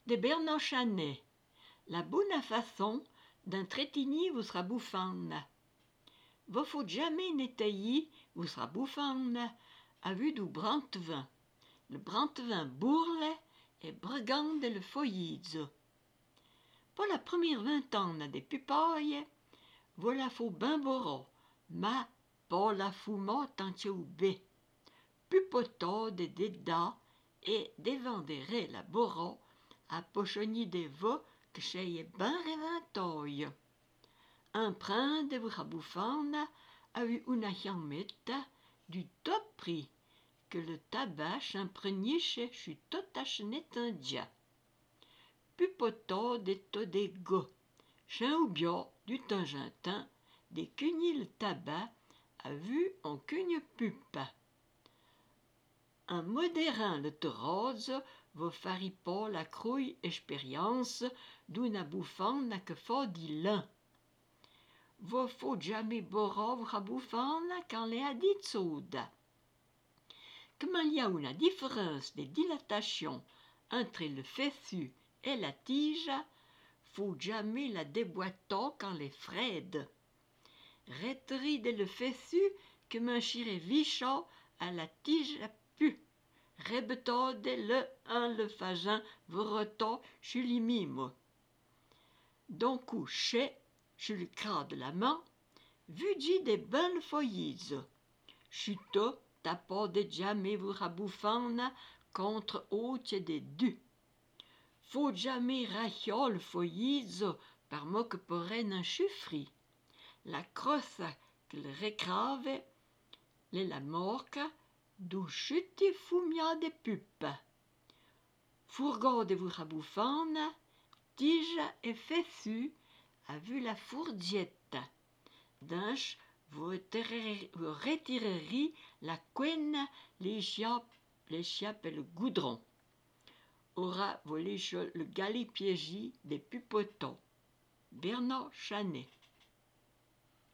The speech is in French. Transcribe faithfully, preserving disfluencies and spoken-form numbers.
de Bernard Chanet. La bonne façon d'un trétigny vous sera bouffane. Vous faut jamais n'étayer vous sera bouffane à vue du brantevin. Le brantevin bourle et brigande le foyise. Pour la première vingtaine des pupailles, voilà faut ben boro, ma pas la fouma tant ou bé. Pupota de déda et dévendere la boro à pochonnier des veaux que chez ben révintoy. Un prin de vraboufana a eu une chamette du top prix que le tabac imprégniche chez tout achenet indien. Pupota de todego, chien ou bien du tingintin, des cugnilles le tabac a vu en cugne pupe. Un modérin le rose vous fari pas la crouille expérience d'une bouffane que fa dit l'un. Vous faut jamais boire votre bouffane quand les a dit soda. Comme il y a une différence de dilatation entre le fessu et la tige, faut jamais la déboîter quand les fraide. Retride le fessu que m'enchirez vichot à la tige pu. Rebetode le un le fagin vreto chez l'imimo. Donc couché, je le cras de la main, vu dit des belles feuillises. Chuto tapo de jamais vous rabouffane contre haute des du. Faut jamais rachiol feuillise par mo que pourrait n'en chuffri. La crosse que le récrave, les la morca, d'où chuti fumia des pupes. Fourgon de vous rabouffane, tige et fessu, a vu la fourdiette. D'inch, vous, vous retirerez la couenne, les chiapes, les chiapes et le goudron. Aura volé le galipiégie des pupotons. Bernard Chanet.